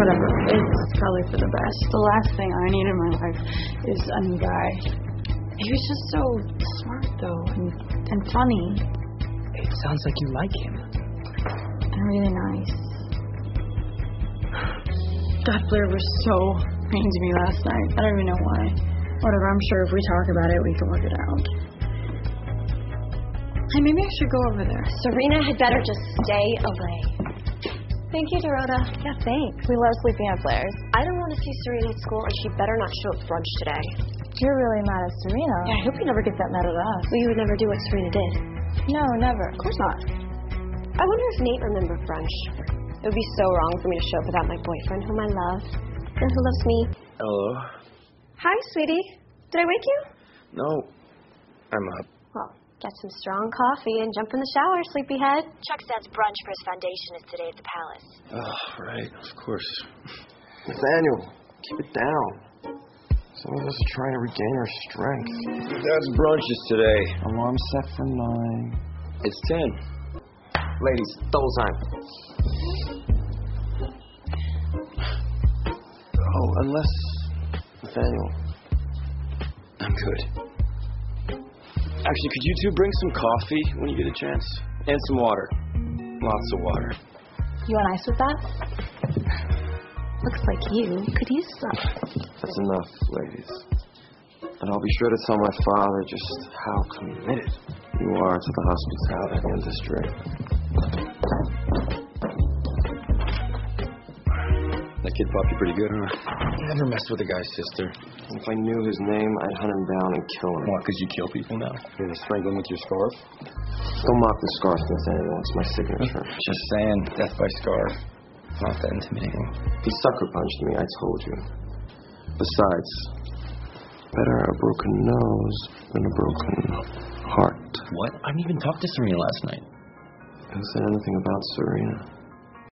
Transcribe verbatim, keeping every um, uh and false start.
Whatever. It's probably for the best. The last thing I need in my life is a new guy. He was just so smart, though, and, and funny. It sounds like you like him. And really nice. God, Blair was so mean to me last night. I don't even know why. Whatever, I'm sure if we talk about it, we can work it out. Hey, maybe I should go over there. Serena had better just stay away. Thank you, Dorota. Yeah, thanks. We love sleeping at Blair's. I don't want to see Serena at school, and she better not show up brunch today. You're really mad at Serena. Yeah, I hope you never get that mad at us. Well, you would never do what Serena did. No, never. Of course not. I wonder if Nate remembered brunch. It would be so wrong for me to show up without my boyfriend, whom I love, and who loves me. Hello? Hi, sweetie. Did I wake you? No. I'm up. Well, get some strong coffee and jump in the shower, sleepyhead. Chuck says brunch for his foundation is today at the Palace. Oh, right. Of course. Nathaniel, keep it down. Some of us are trying to regain our strength. Dad's brunch is today. Alarm set for nine. It's ten. Ladies, double time. Oh, unless... Nathaniel. I'm good. Actually, could you two bring some coffee when you get a chance? And some water. Lots of water. You want ice with that? Looks like you could use some. That's enough, ladies. And I'll be sure to tell my father just how committed you are to the hospitality industry. That kid popped you pretty good, huh? Never messed with a guy's sister. If I knew his name, I'd hunt him down and kill him. What, because you kill people now? You're gonna strangle him with your scarf? Don't mock the scarf, Nathaniel. It's my signature. Just saying, death by scarf. Not that intimidating. He sucker punched me, I told you. Besides, better a broken nose than a broken heart. What? I didn't even talk to Serena last night. Who said anything about Serena?